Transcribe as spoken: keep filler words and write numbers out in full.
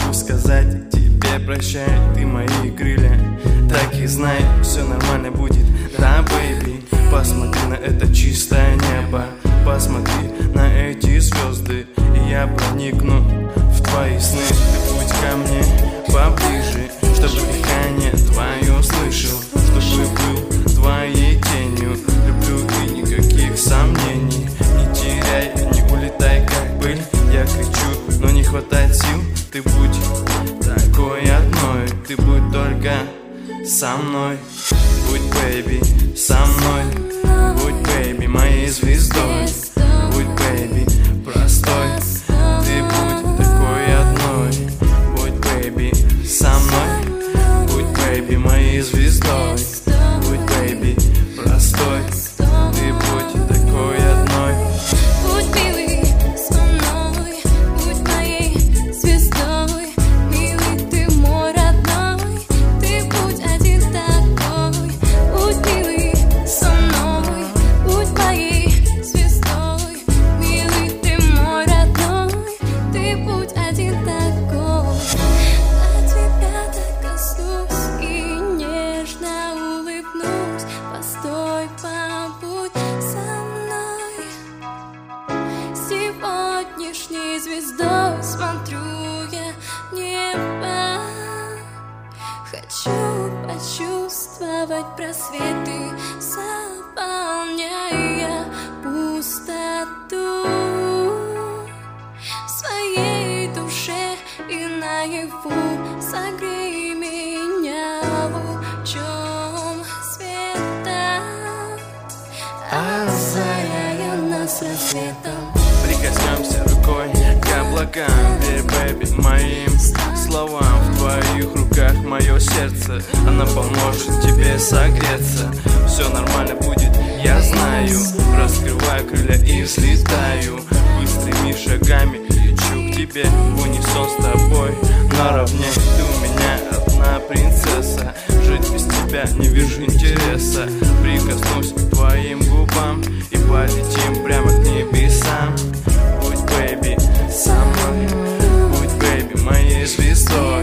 Хочу сказать тебе прощай, ты мои крылья. Так и знай, все нормально будет, да, бэйби. Посмотри на это чистое небо, посмотри на эти звезды, и я проникну в твои сны. Ты будь ко мне поближе, чтобы дыхание твое слышал, чтобы был твоей тенью. Люблю и никаких сомнений. Не теряй, не улетай, как пыль. Я кричу, но не хватает сил. Ты будь такой одной, ты будь только со мной. Будь, бэйби, со мной. Будь, бэйби, моей звездой. Будь, бэйби, простой. Ты будь такой одной. Будь, бэйби, со мной. Будь, бэйби, моей звездой. Будь, бэйби, простой. Ты будь такой одной. Будь милый со мной, будь моей звездой. Милый, ты мой родной, ты будь один такой. Будь милый со мной, будь моей звездой. Милый, ты мой родной, ты будь один такой. А тебя так коснусь и нежно улыбнусь. Постой, побудь со мной. Сегодняшней звездой смотрю я в небо. Хочу почувствовать просветы, заполняя пустоту в своей душе и наяву. Согрей меня лучом света, озаряя нас рассветом. Прикоснемся рукой к облакам. Верь, бэйби, моим словам. В твоих руках мое сердце, она поможет тебе согреться. Все нормально будет, я знаю. Раскрываю крылья и взлетаю. Быстрыми шагами лечу к тебе в унисон с тобой наравне. Ты у меня одна принцесса, жить без тебя не вижу интереса. Прикоснусь к твоим губам и полетим прямо к небесам. Будь, бэйби, со мной. Будь, бэйби, моей звездой.